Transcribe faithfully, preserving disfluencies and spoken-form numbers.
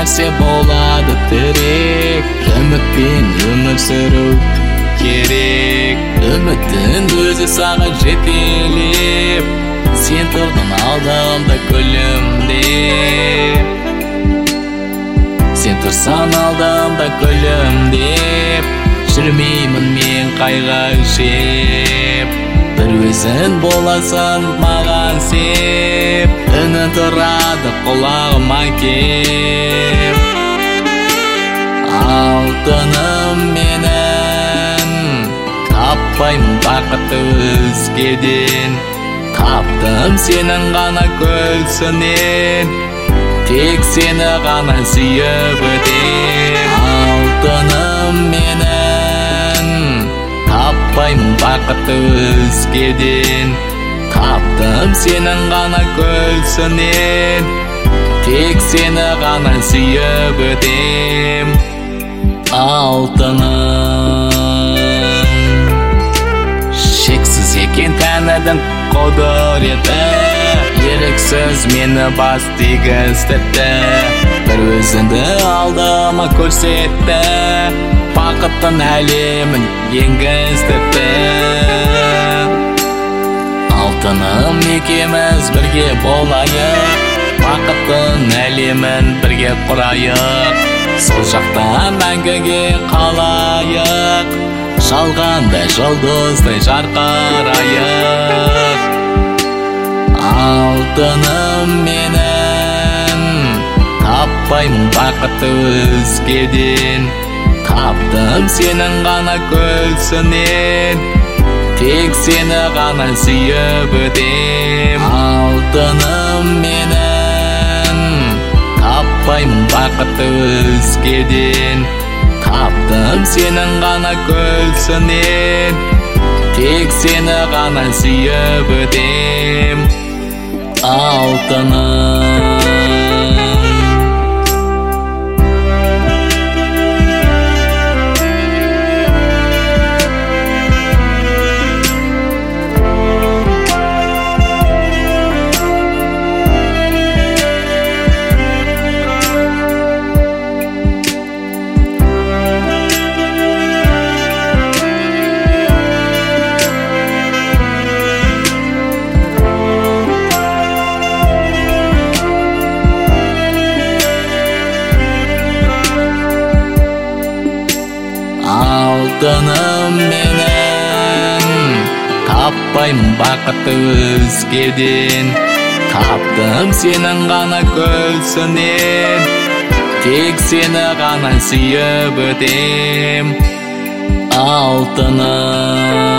нәрсе болады тірек, үмітпен өмір сүру керек. Үміттің өзі саған жетелеп, сен тұрдың алдымда күлімдеп. Сен тұрсан алдымда күлімдеп, жүрмеймін мен қайғы жеп. Бір өзің боласың маған сеп, үнің тұрады құлағыма кеп. Алтыным менің, таппаймын бақытты өзгеден. Таптым сенің ғана гүлсінен, тек сені ғана сүйіп өтем. Алтыным менің, таппаймын бақытты өзгеден. Таптым сенің ғана гүлсінен, тек сені ғана сүйіп өтем. Алтыным, шексіз екен тәніңнің құдіреті, еріксіз мені бас тигіздірді. Бір өзіңді алдыма көрсетті, бақыттың әлемін енгіздірді. Алтыным екеуміз бірге болайық, бақыттың әлемін бірге құрайық. Сол жақта мәңгіге қалайық, жалғандай жұлдыздай жарқырайық. Алтыным менің, таппаймын бақытты өзгеден. Таптым сенің ғана гүлсінен, тек сені ғана сүйіп өтем. Алтыным менің, таппаймын бақытты өзгеден. Таптым сенің ғана гүлсінен, тек сені ғана сүйіп өтем. Алтыным. Алтыным менің, таппаймын бақытты өзгеден. Таптым сенің ғана гүлсінен, тек сені ғана сүйіп өтем. Алтыным.